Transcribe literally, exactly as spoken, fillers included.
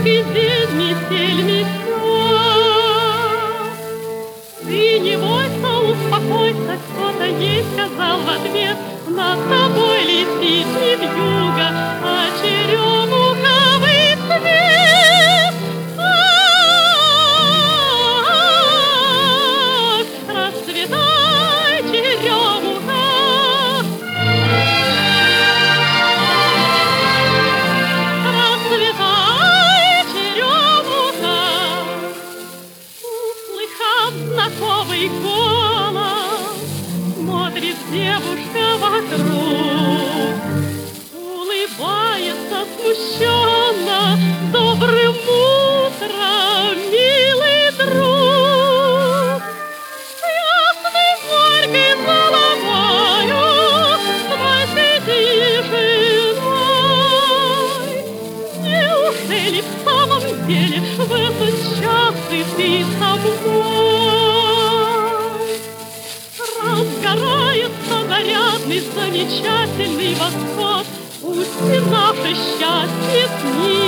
яркий день, метель метет. Ты не бойся, успокойся, кто-то ей сказал в ответ: над тобой летит не вьюга, а черемуховый цвет. Ах, расцветай, черемуха. Расцветай, черемуха. Услыхав знакомый голос, смотрит девушка вокруг, улыбается смущенно: добрым утром, милый друг. Ясной зорькой головою спросите женой: неужели в самом деле в этот час ты ты со мной? Разгорается нарядный, замечательный восход, пусть и наше счастье с ним